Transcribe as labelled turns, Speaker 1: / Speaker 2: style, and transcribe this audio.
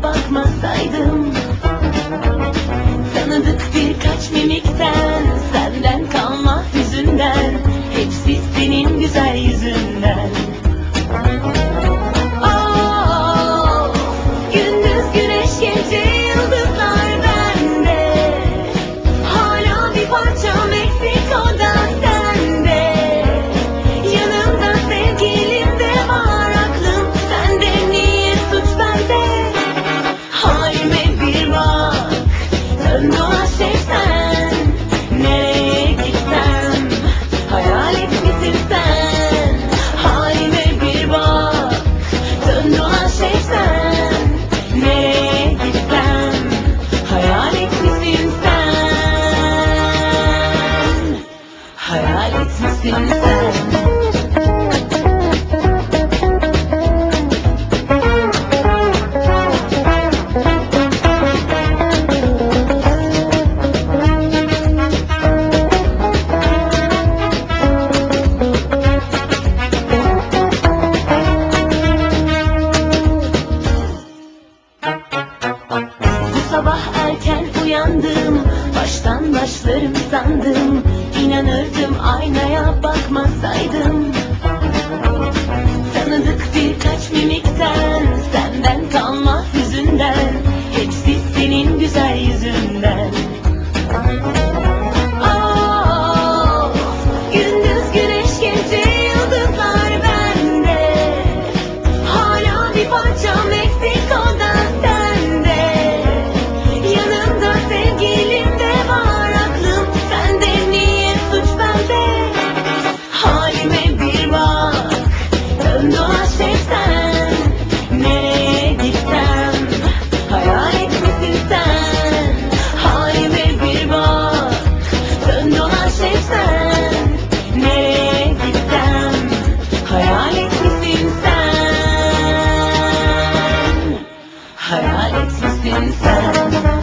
Speaker 1: bakmasaydım, tanıdık birkaç mimikten, senden kalma hüzünden, hepsi senin güzel yüzünden. Oh, gündüz güneş, gece yıldızlar bende, hala bir parçam eksik, o da sende. Yanımda sevgilim de var, aklım sende, niye suç bende? Halime bir bak, dön dolaş hep sen, nereye gitsem hayalet misin sen? Halime bir bak, dön dolaş hep sen, nereye gitsem hayalet misin sen? Hayalet misin sen? Sabah erken uyandım, baştan başlarım sandım, İnanırdım aynaya bakmasaydım. Tanıdık birkaç mimikten, senden kalma hüzünden, hepsi senin güzel yüzünden. Oh, gündüz güneş, gece yıldızlar bende, hala bir parçam eksik, o da sende. Yanımda sevgilim de var, aklım sende, niye suç bende? Halime bir bak, dön dolaş hep sen, nereye gitsem hayalet misin sen? Halime bir bak, dön dolaş hep sen, nereye gitsem hayalet misin sen? Hayalet misin sen?